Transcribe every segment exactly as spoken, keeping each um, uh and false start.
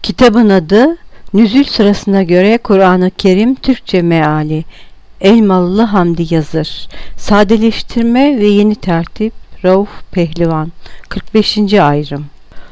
Kitabın adı Nüzül sırasına göre Kur'an-ı Kerim Türkçe meali. Elmalılı Hamdi Yazır. Sadeleştirme ve yeni tertip Rauf Pehlivan. kırk beşinci ayrım.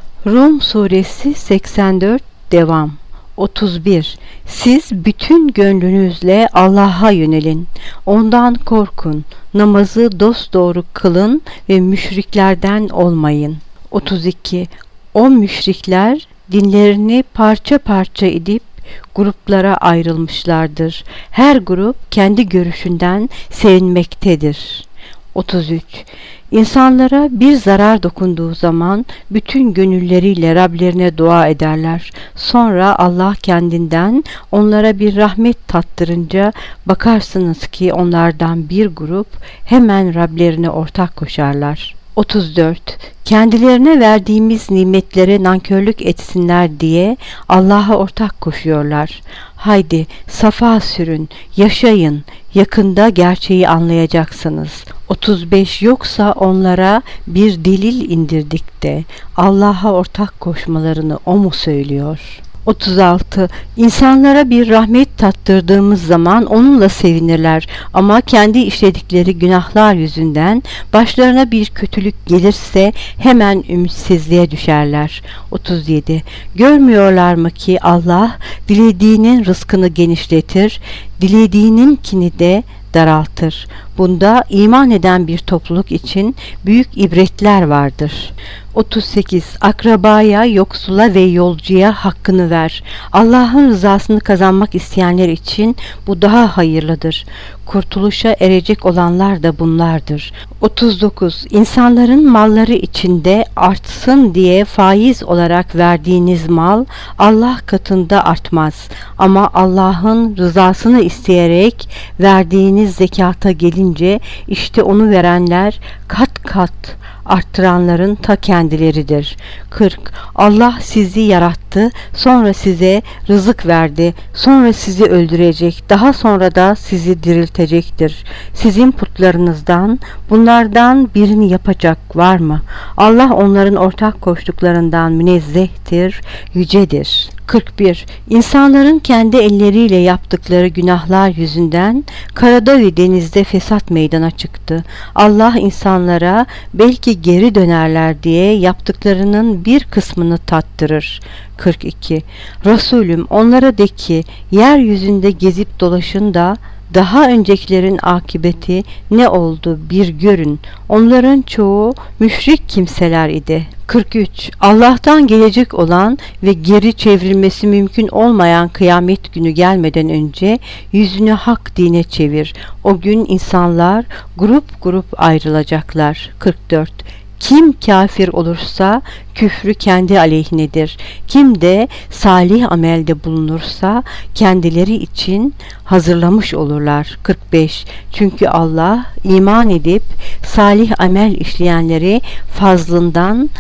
Rum suresi seksen dört devam. otuz bir. Siz bütün gönlünüzle Allah'a yönelin. Ondan korkun. Namazı dosdoğru kılın ve müşriklerden olmayın. otuz iki. O müşrikler dinlerini parça parça edip gruplara ayrılmışlardır. Her grup kendi görüşünden sevinmektedir. otuz üç. İnsanlara bir zarar dokunduğu zaman bütün gönülleriyle Rablerine dua ederler. Sonra Allah kendinden onlara bir rahmet tattırınca bakarsınız ki onlardan bir grup hemen Rablerine ortak koşarlar. otuz dört. Kendilerine verdiğimiz nimetlere nankörlük etsinler diye Allah'a ortak koşuyorlar. Haydi safa sürün, yaşayın, yakında gerçeği anlayacaksınız. otuz beş. Yoksa onlara bir delil indirdik de Allah'a ortak koşmalarını o mu söylüyor? otuz altı. İnsanlara bir rahmet tattırdığımız zaman onunla sevinirler ama kendi işledikleri günahlar yüzünden başlarına bir kötülük gelirse hemen ümitsizliğe düşerler. otuz yedi. Görmüyorlar mı ki Allah dilediğinin rızkını genişletir, dilediğininkini de daraltır. Bunda iman eden bir topluluk için büyük ibretler vardır. otuz sekiz. Akrabaya, yoksula ve yolcuya hakkını ver. Allah'ın rızasını kazanmak isteyenler için bu daha hayırlıdır. Kurtuluşa erecek olanlar da bunlardır. otuz dokuz. İnsanların malları içinde artsın diye faiz olarak verdiğiniz mal Allah katında artmaz. Ama Allah'ın rızasını isteyerek verdiğiniz zekata gelince işte onu verenler kat kat arttıranların ta kendileridir. kırk. Allah sizi yarattı, sonra size rızık verdi, sonra sizi öldürecek, daha sonra da sizi diriltecektir. Sizin putlarınızdan bunlardan birini yapacak var mı? Allah onların ortak koştuklarından münezzehtir, yücedir. kırk bir. İnsanların kendi elleriyle yaptıkları günahlar yüzünden karada ve denizde fesat meydana çıktı. Allah insanlara belki geri dönerler diye yaptıklarının bir kısmını tattırır. kırk iki. Resulüm onlara de ki yeryüzünde gezip dolaşın da daha öncekilerin akıbeti ne oldu bir görün. Onların çoğu müşrik kimseler idi. kırk üç. Allah'tan gelecek olan ve geri çevrilmesi mümkün olmayan kıyamet günü gelmeden önce yüzünü hak dine çevir. O gün insanlar grup grup ayrılacaklar. kırk dört. Kim kafir olursa küfrü kendi aleyhinedir. Kim de salih amelde bulunursa kendileri için hazırlamış olurlar. kırk beş. Çünkü Allah iman edip salih amel işleyenleri fazlından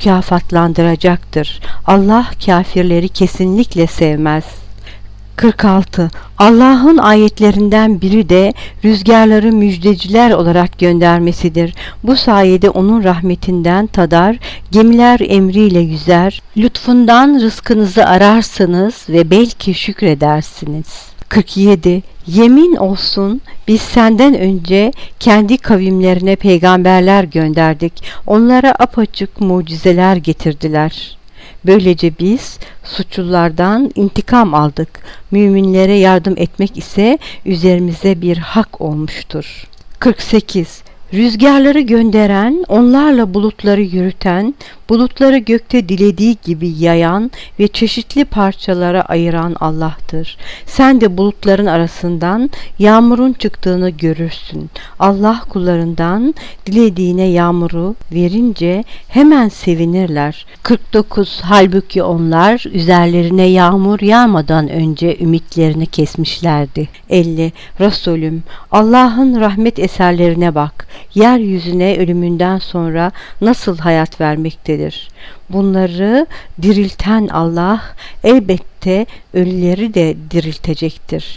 mükafatlandıracaktır. Allah kafirleri kesinlikle sevmez. kırk altı. Allah'ın ayetlerinden biri de rüzgarları müjdeciler olarak göndermesidir. Bu sayede onun rahmetinden tadar, gemiler emriyle yüzer, lütfundan rızkınızı ararsınız ve belki şükredersiniz. kırk yedi. Yemin olsun biz senden önce kendi kavimlerine peygamberler gönderdik. Onlara apaçık mucizeler getirdiler. Böylece biz suçlulardan intikam aldık. Müminlere yardım etmek ise üzerimize bir hak olmuştur. kırk sekiz. Rüzgarları gönderen, onlarla bulutları yürüten, bulutları gökte dilediği gibi yayan ve çeşitli parçalara ayıran Allah'tır. Sen de bulutların arasından yağmurun çıktığını görürsün. Allah kullarından dilediğine yağmuru verince hemen sevinirler. kırk dokuz. Halbuki onlar üzerlerine yağmur yağmadan önce ümitlerini kesmişlerdi. elli. Resulüm Allah'ın rahmet eserlerine bak. Yeryüzüne ölümünden sonra nasıl hayat vermektedir? Bunları dirilten Allah elbette ölüleri de diriltecektir.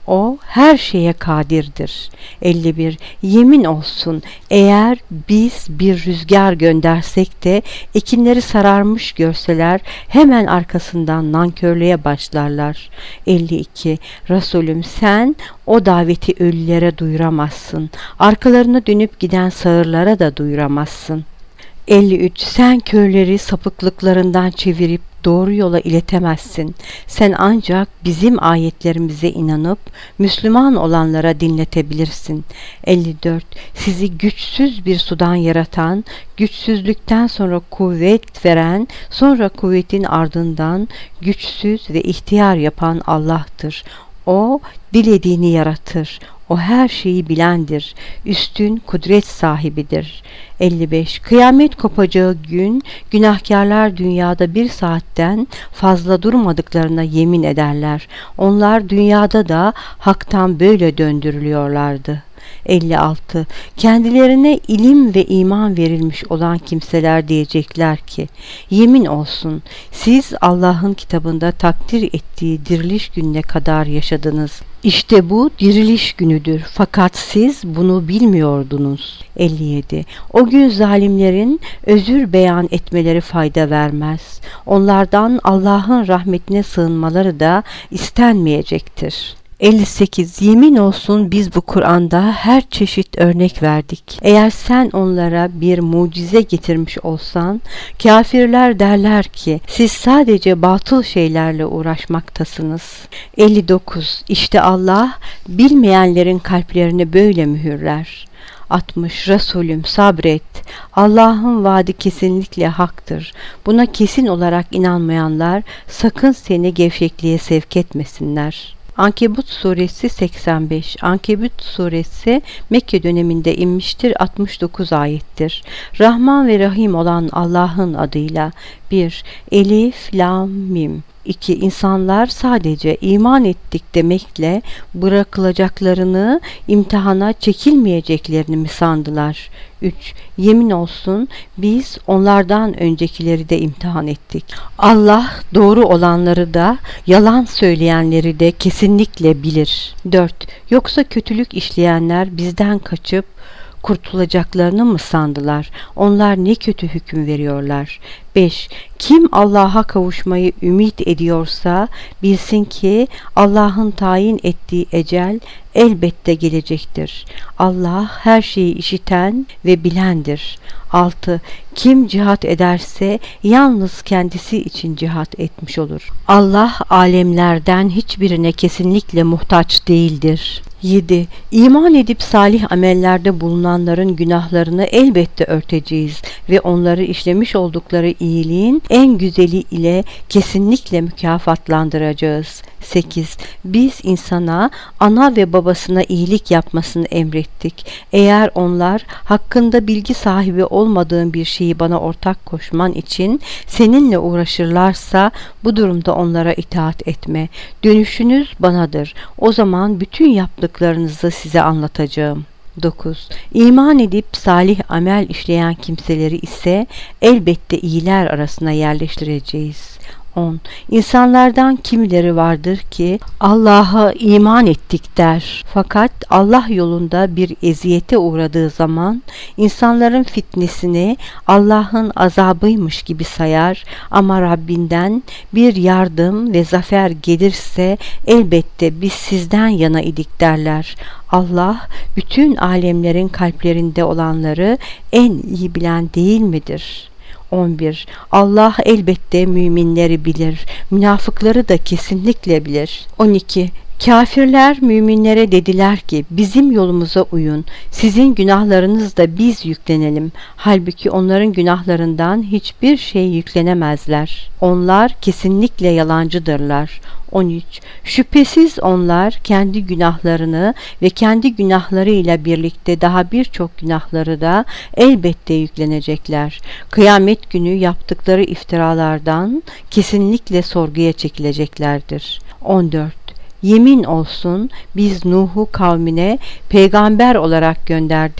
O her şeye kadirdir. elli bir Yemin olsun eğer biz bir rüzgar göndersek de ekinleri sararmış görseler hemen arkasından nankörlüğe başlarlar. elli iki Resulüm sen o daveti ölülere duyuramazsın. Arkalarına dönüp giden sağırlara da duyuramazsın. elli üç Sen körleri sapıklıklarından çevirip doğru yola iletemezsin. Sen ancak bizim ayetlerimize inanıp Müslüman olanlara dinletebilirsin. elli dört Sizi güçsüz bir sudan yaratan, güçsüzlükten sonra kuvvet veren, sonra kuvvetin ardından güçsüz ve ihtiyar yapan Allah'tır. O dilediğini yaratır. O her şeyi bilendir. Üstün kudret sahibidir. elli beş Kıyamet kopacağı gün günahkarlar dünyada bir saatten fazla durmadıklarına yemin ederler. Onlar dünyada da haktan böyle döndürülüyorlardı. elli altı Kendilerine ilim ve iman verilmiş olan kimseler diyecekler ki, yemin olsun siz Allah'ın kitabında takdir ettiği diriliş gününe kadar yaşadınız. İşte bu diriliş günüdür fakat siz bunu bilmiyordunuz. elli yedi O gün zalimlerin özür beyan etmeleri fayda vermez. Onlardan Allah'ın rahmetine sığınmaları da istenmeyecektir. elli sekiz Yemin olsun biz bu Kur'an'da her çeşit örnek verdik. Eğer sen onlara bir mucize getirmiş olsan, kafirler derler ki siz sadece batıl şeylerle uğraşmaktasınız. elli dokuz İşte Allah bilmeyenlerin kalplerini böyle mühürler. altmış Resulüm sabret. Allah'ın vaadi kesinlikle haktır. Buna kesin olarak inanmayanlar sakın seni gevşekliğe sevk etmesinler. Ankebut suresi seksen beş Ankebut suresi Mekke döneminde inmiştir, altmış dokuz ayettir. Rahman ve Rahim olan Allah'ın adıyla. bir Elif, Lam, Mim. iki İnsanlar sadece iman ettik demekle bırakılacaklarını, imtihana çekilmeyeceklerini mi sandılar? üç Yemin olsun biz onlardan öncekileri de imtihan ettik. Allah doğru olanları da yalan söyleyenleri de kesinlikle bilir. dört Yoksa kötülük işleyenler bizden kaçıp kurtulacaklarını mı sandılar? Onlar ne kötü hüküm veriyorlar. beş Kim Allah'a kavuşmayı ümit ediyorsa bilsin ki Allah'ın tayin ettiği ecel elbette gelecektir. Allah her şeyi işiten ve bilendir. altı Kim cihat ederse yalnız kendisi için cihat etmiş olur. Allah alemlerden hiçbirine kesinlikle muhtaç değildir. yedi İman edip salih amellerde bulunanların günahlarını elbette örteceğiz ve onları işlemiş oldukları iyiliğin en güzeli ile kesinlikle mükafatlandıracağız. sekiz Biz insana ana ve babasına iyilik yapmasını emrettik. Eğer onlar hakkında bilgi sahibi olmadığın bir şeyi bana ortak koşman için seninle uğraşırlarsa bu durumda onlara itaat etme. Dönüşünüz banadır. O zaman bütün yaptıklarınızı size anlatacağım. dokuz İman edip salih amel işleyen kimseleri ise elbette iyiler arasına yerleştireceğiz. on İnsanlardan kimileri vardır ki Allah'a iman ettik der. Fakat Allah yolunda bir eziyete uğradığı zaman insanların fitnesini Allah'ın azabıymış gibi sayar ama Rabbinden bir yardım ve zafer gelirse elbette biz sizden yana idik derler. Allah bütün alemlerin kalplerinde olanları en iyi bilen değil midir? on bir Allah elbette müminleri bilir, münafıkları da kesinlikle bilir. on iki Kafirler müminlere dediler ki bizim yolumuza uyun, sizin günahlarınızda biz yüklenelim. Halbuki onların günahlarından hiçbir şey yüklenemezler. Onlar kesinlikle yalancıdırlar. on üç Şüphesiz onlar kendi günahlarını ve kendi günahlarıyla birlikte daha birçok günahları da elbette yüklenecekler. Kıyamet günü yaptıkları iftiralardan kesinlikle sorguya çekileceklerdir. on dört Yemin olsun biz Nuh'u kavmine peygamber olarak gönderdik.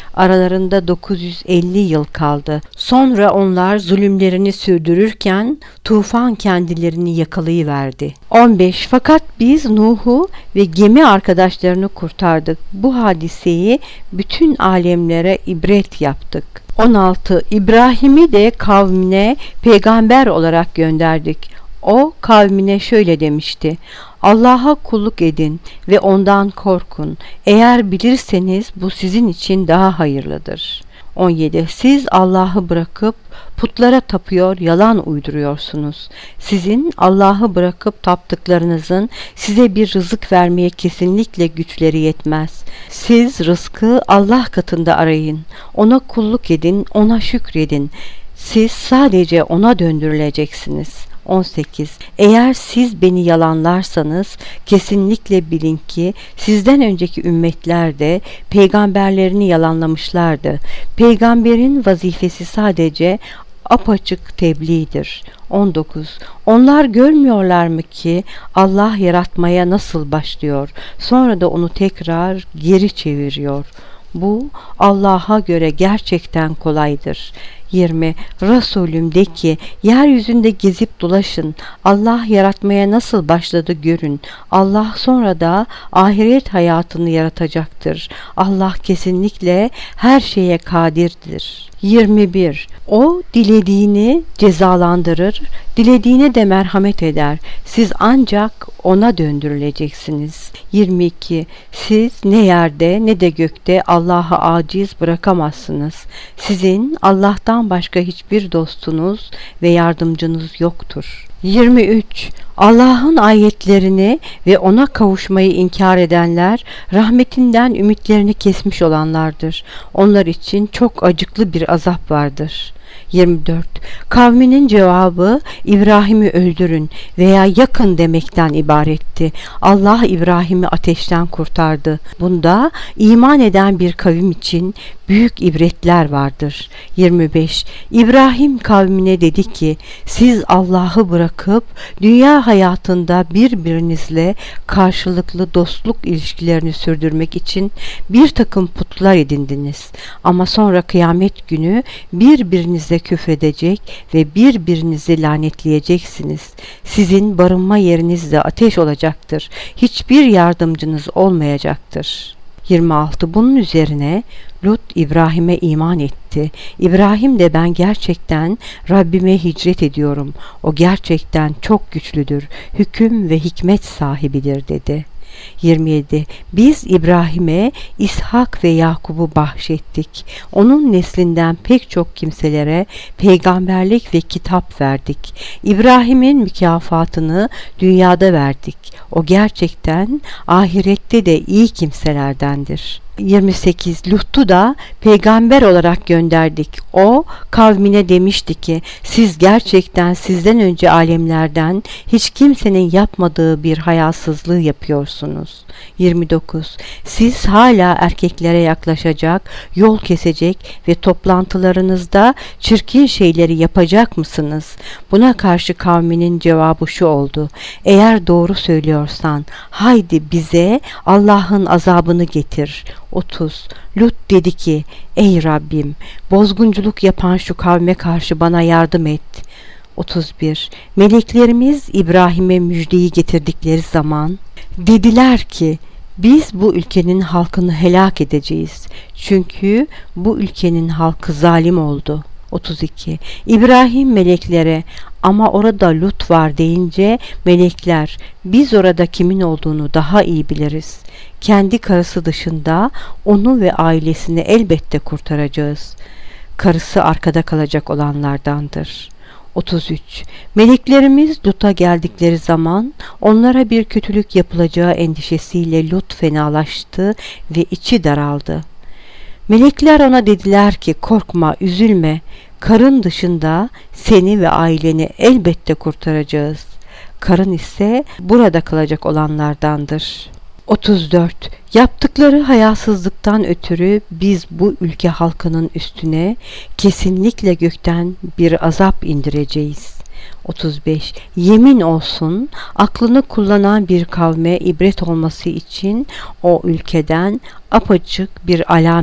Aralarında dokuz yüz elli yıl kaldı. Sonra onlar zulümlerini sürdürürken tufan kendilerini yakalayıverdi. on beş Fakat biz Nuh'u ve gemi arkadaşlarını kurtardık. Bu hadiseyi bütün alemlere ibret yaptık. on altı İbrahim'i de kavmine peygamber olarak gönderdik. O kavmine şöyle demişti: Allah'a kulluk edin ve ondan korkun. Eğer bilirseniz bu sizin için daha hayırlıdır. on yedi Siz Allah'ı bırakıp putlara tapıyor, yalan uyduruyorsunuz. Sizin Allah'ı bırakıp taptıklarınızın size bir rızık vermeye kesinlikle güçleri yetmez. Siz rızkı Allah katında arayın. Ona kulluk edin, ona şükredin. Siz sadece ona döndürüleceksiniz. on sekiz Eğer siz beni yalanlarsanız kesinlikle bilin ki sizden önceki ümmetler de peygamberlerini yalanlamışlardı. Peygamberin vazifesi sadece apaçık tebliğdir. on dokuz Onlar görmüyorlar mı ki Allah yaratmaya nasıl başlıyor, sonra da onu tekrar geri çeviriyor. Bu Allah'a göre gerçekten kolaydır. yirmi Resulüm de ki yeryüzünde gezip dolaşın, Allah yaratmaya nasıl başladı görün. Allah sonra da ahiret hayatını yaratacaktır. Allah kesinlikle her şeye kadirdir. yirmi bir O dilediğini cezalandırır, dilediğine de merhamet eder. Siz ancak ona döndürüleceksiniz. yirmi iki Siz ne yerde ne de gökte Allah'a aciz bırakamazsınız. Sizin Allah'tan başka hiçbir dostunuz ve yardımcınız yoktur. yirmi üç Allah'ın ayetlerini ve ona kavuşmayı inkar edenler rahmetinden ümitlerini kesmiş olanlardır. Onlar için çok acıklı bir azap vardır. yirmi dört Kavminin cevabı İbrahim'i öldürün veya yakın demekten ibaretti. Allah İbrahim'i ateşten kurtardı. Bunda iman eden bir kavim için büyük ibretler vardır. yirmi beş İbrahim kavmine dedi ki, siz Allah'ı bırakıp dünya hayatında birbirinizle karşılıklı dostluk ilişkilerini sürdürmek için bir takım putlar edindiniz. Ama sonra kıyamet günü birbirinizle küfredecek ve birbirinizi lanetleyeceksiniz. Sizin barınma yeriniz de ateş olacaktır. Hiçbir yardımcınız olmayacaktır. yirmi altı Bunun üzerine Lut İbrahim'e iman etti. İbrahim de ben gerçekten Rabbime hicret ediyorum. O gerçekten çok güçlüdür. Hüküm ve hikmet sahibidir dedi. yirmi yedi Biz İbrahim'e İshak ve Yakub'u bahşettik. Onun neslinden pek çok kimselere peygamberlik ve kitap verdik. İbrahim'in mükafatını dünyada verdik. O gerçekten ahirette de iyi kimselerdendir. yirmi sekiz Lut'u da peygamber olarak gönderdik. O kavmine demişti ki, siz gerçekten sizden önce alemlerden hiç kimsenin yapmadığı bir hayasızlığı yapıyorsunuz. yirmi dokuz Siz hala erkeklere yaklaşacak, yol kesecek ve toplantılarınızda çirkin şeyleri yapacak mısınız? Buna karşı kavminin cevabı şu oldu: eğer doğru söylüyorsan haydi bize Allah'ın azabını getir. otuz Lut dedi ki, ey Rabbim, bozgunculuk yapan şu kavme karşı bana yardım et. otuz bir Meleklerimiz İbrahim'e müjdeyi getirdikleri zaman dediler ki, biz bu ülkenin halkını helak edeceğiz. Çünkü bu ülkenin halkı zalim oldu. otuz iki İbrahim meleklere, ama orada Lut var deyince melekler, biz orada kimin olduğunu daha iyi biliriz. Kendi karısı dışında onu ve ailesini elbette kurtaracağız. Karısı arkada kalacak olanlardandır. otuz üç Meleklerimiz Lut'a geldikleri zaman onlara bir kötülük yapılacağı endişesiyle Lut fenalaştı ve içi daraldı. Melekler ona dediler ki, korkma, üzülme. Karın dışında seni ve aileni elbette kurtaracağız. Karın ise burada kalacak olanlardandır. otuz dört Yaptıkları hayasızlıktan ötürü biz bu ülke halkının üstüne kesinlikle gökten bir azap indireceğiz. otuz beş Yemin olsun, aklını kullanan bir kavme ibret olması için o ülkeden apaçık bir alamet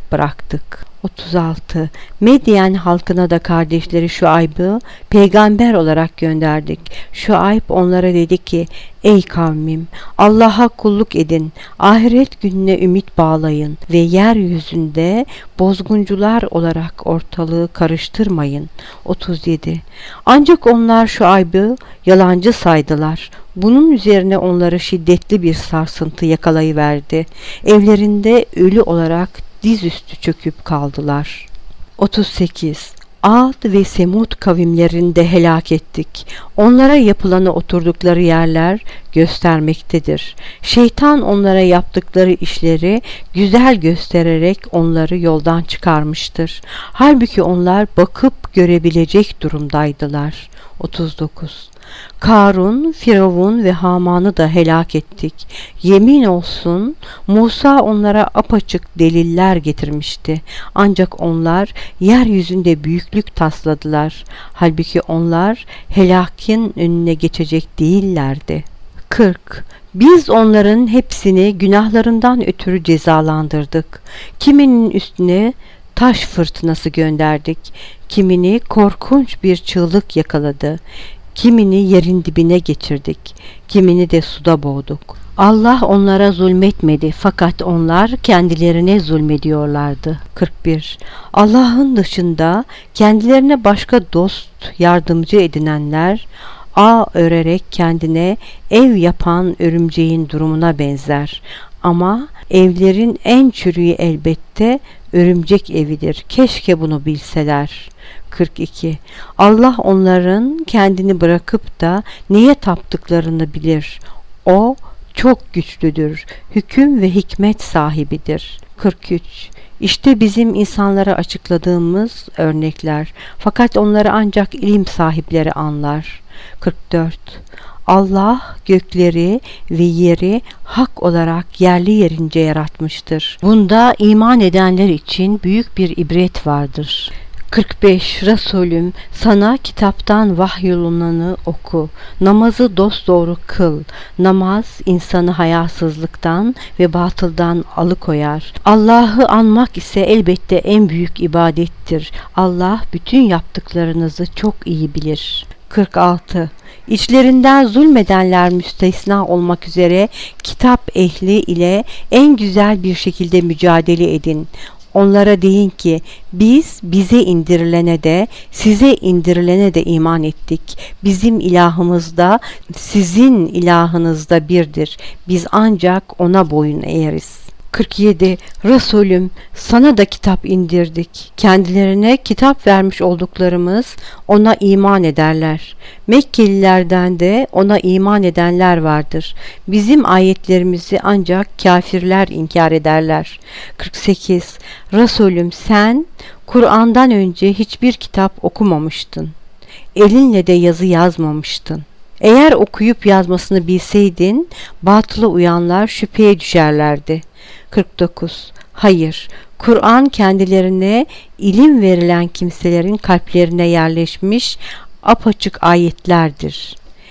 bıraktık. otuz altı. Medyen halkına da kardeşleri Şuayb'ı peygamber olarak gönderdik. Şuayb onlara dedi ki, ey kavmim, Allah'a kulluk edin, ahiret gününe ümit bağlayın ve yeryüzünde bozguncular olarak ortalığı karıştırmayın. otuz yedi. Ancak onlar Şuayb'ı yalancı saydılar. Bunun üzerine onları şiddetli bir sarsıntı yakalayıverdi. Evlerinde ölü olarak dizüstü çöküp kaldılar. otuz sekiz. Ad ve Semud kavimlerini de helak ettik. Onlara yapılanı oturdukları yerler göstermektedir. Şeytan onlara yaptıkları işleri güzel göstererek onları yoldan çıkarmıştır. Halbuki onlar bakıp görebilecek durumdaydılar. otuz dokuz. Karun, Firavun ve Haman'ı da helak ettik. Yemin olsun Musa onlara apaçık deliller getirmişti. Ancak onlar yeryüzünde büyüklük tasladılar. Halbuki onlar helakin önüne geçecek değillerdi. kırk. Biz onların hepsini günahlarından ötürü cezalandırdık. Kiminin üstüne taş fırtınası gönderdik. Kimini korkunç bir çığlık yakaladı. Kimini yerin dibine geçirdik. Kimini de suda boğduk. Allah onlara zulmetmedi fakat onlar kendilerine zulmediyorlardı. kırk bir. Allah'ın dışında kendilerine başka dost, yardımcı edinenler ağ örerek kendine ev yapan örümceğin durumuna benzer. Ama evlerin en çürüğü elbette örümcek evidir. Keşke bunu bilseler. kırk iki. Allah onların kendini bırakıp da neye taptıklarını bilir. O çok güçlüdür. Hüküm ve hikmet sahibidir. kırk üç. İşte bizim insanlara açıkladığımız örnekler. Fakat onları ancak ilim sahipleri anlar. kırk dört. Allah gökleri ve yeri hak olarak yerli yerince yaratmıştır. Bunda iman edenler için büyük bir ibret vardır. kırk beş. Resulüm, sana kitaptan vahyolunanı oku. Namazı dosdoğru kıl. Namaz insanı hayasızlıktan ve batıldan alıkoyar. Allah'ı anmak ise elbette en büyük ibadettir. Allah bütün yaptıklarınızı çok iyi bilir. kırk altı. İçlerinden zulmedenler müstesna olmak üzere kitap ehli ile en güzel bir şekilde mücadele edin. Onlara deyin ki biz bize indirilene de size indirilene de iman ettik. Bizim ilahımız da sizin ilahınız da birdir. Biz ancak ona boyun eğeriz. kırk yedi. Resulüm, sana da kitap indirdik. Kendilerine kitap vermiş olduklarımız ona iman ederler. Mekkelilerden de ona iman edenler vardır. Bizim ayetlerimizi ancak kafirler inkar ederler. kırk sekiz. Resulüm, sen Kur'an'dan önce hiçbir kitap okumamıştın. Elinle de yazı yazmamıştın. Eğer okuyup yazmasını bilseydin, batıla uyanlar şüpheye düşerlerdi. kırk dokuz. Hayır, Kur'an kendilerine ilim verilen kimselerin kalplerine yerleşmiş apaçık ayetlerdir.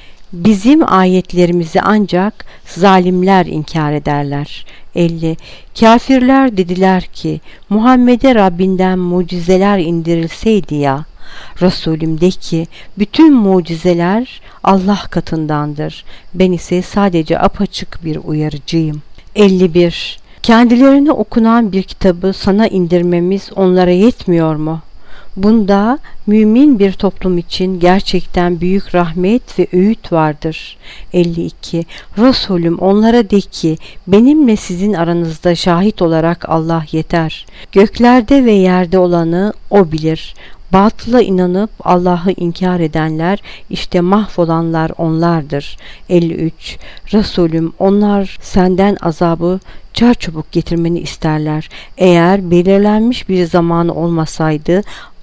Bizim ayetlerimizi ancak zalimler inkar ederler. elli. Kafirler dediler ki, Muhammed'e Rabbinden mucizeler indirilseydi ya. Resulüm, de ki, bütün mucizeler Allah katındandır. Ben ise sadece apaçık bir uyarıcıyım. elli bir. Kendilerine okunan bir kitabı sana indirmemiz onlara yetmiyor mu? Bunda mümin bir toplum için gerçekten büyük rahmet ve öğüt vardır. elli iki. Resulüm, onlara de ki, benimle sizin aranızda şahit olarak Allah yeter. Göklerde ve yerde olanı O bilir. Batıla inanıp Allah'ı inkar edenler, işte mahvolanlar onlardır. elli üç. Resulüm, onlar senden azabı çarçabuk getirmeni isterler. Eğer belirlenmiş bir zamanı olmasaydı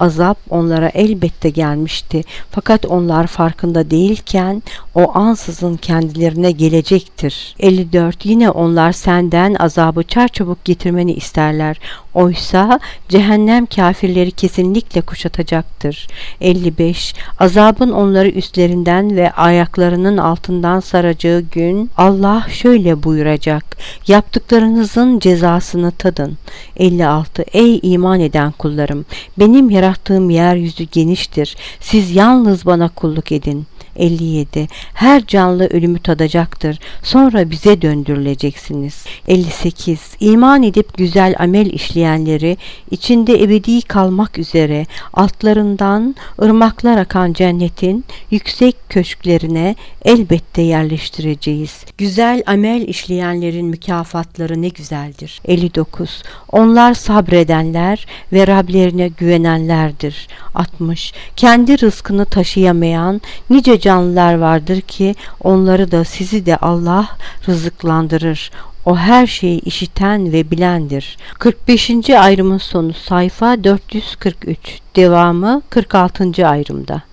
Azap onlara elbette gelmişti. Fakat onlar farkında değilken o ansızın kendilerine gelecektir. elli dört Yine onlar senden azabı çarçabuk getirmeni isterler. Oysa cehennem kafirleri kesinlikle kuşatacaktır. elli beş Azabın onları üstlerinden ve ayaklarının altından saracağı gün Allah şöyle buyuracak: yaptıklarınızın cezasını tadın. elli altı Ey iman eden kullarım! Benim yarattığım yeryüzü geniştir. Siz yalnız bana kulluk edin. elli yedi Her canlı ölümü tadacaktır. Sonra bize döndürüleceksiniz. elli sekiz İman edip güzel amel işleyenleri içinde ebedi kalmak üzere altlarından ırmaklar akan cennetin yüksek köşklerine elbette yerleştireceğiz. Güzel amel işleyenlerin mükafatları ne güzeldir. elli dokuz Onlar sabredenler ve Rablerine güvenenlerdir. altmış Kendi rızkını taşıyamayan nice canlılar vardır ki onları da sizi de Allah rızıklandırır. O her şeyi işiten ve bilendir. kırk beşinci ayrımın sonu sayfa dört yüz kırk üç. Devamı kırk altıncı ayrımda.